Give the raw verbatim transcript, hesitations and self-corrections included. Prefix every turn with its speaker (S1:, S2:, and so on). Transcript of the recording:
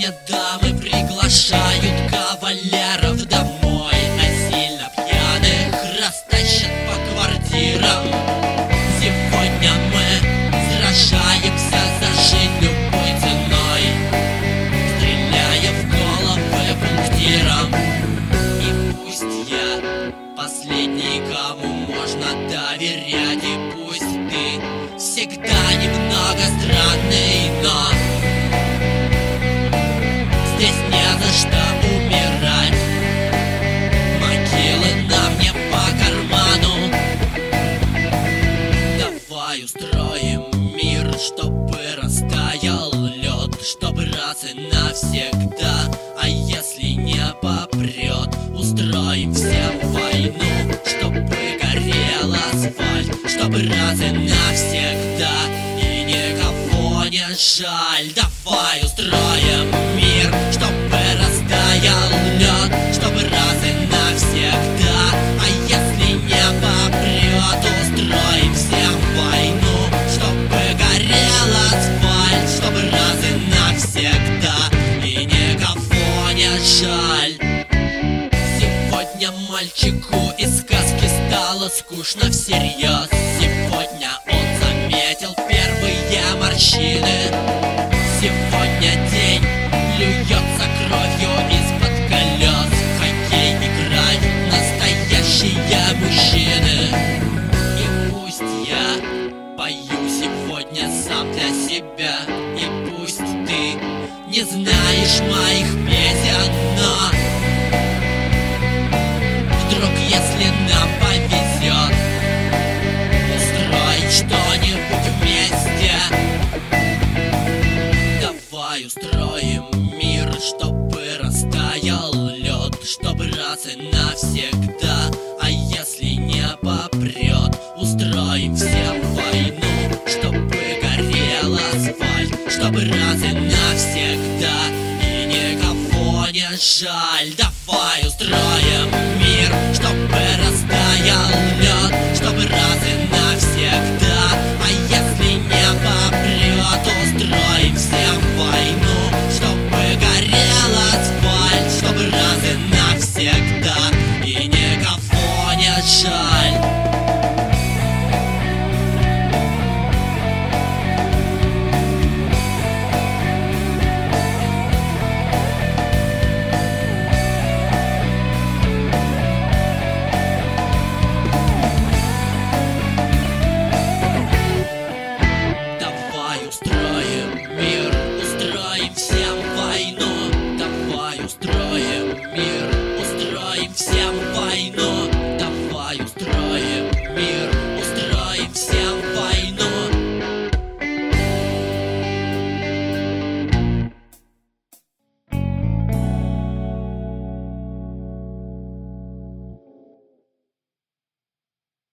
S1: Сегодня дамы приглашают кавалеров домой, насильно пьяных растащат по квартирам. Сегодня мы сражаемся за жизнь любой ценой, стреляя в головы пунктирам. И пусть я последний, кому можно доверять, и пусть ты всегда немного странный, но здесь не за что умирать. Могилы нам не по карману. Давай устроим мир, чтобы растаял лед, чтобы раз и навсегда. А если не попрет, устроим всем войну, чтобы горел асфальт, чтобы раз и навсегда, и никого не жаль. Давай устроим мир, чтобы растаял лед, чтобы раз и навсегда. А если не попрет, устроим всем войну, чтобы горел асфальт, чтобы раз и навсегда, и никого не жаль. Сегодня мальчику из сказки стало скучно всерьез. Сегодня он заметил первые морщины. Сегодня день льется кровью из-под колес. В хоккей играют настоящие мужчины. И пусть я пою сегодня сам для себя, и пусть ты не знаешь моих песен, но вдруг, если нам повезет устроить что-нибудь вместе, давай устроим мир, чтобы растаял лед, чтобы раз и навсегда. А если не попрет, устроим всем войну, чтобы горел асфальт, чтобы раз и навсегда, и никого не жаль. Давай устроим мир, чтобы растаял лед, чтобы раз и навсегда. А если не попрет, устроим всем войну, чтобы горел асфальт, чтобы раз и навсегда, и никого не жаль. Устроим мир, устроим всем войну. Давай устроим мир.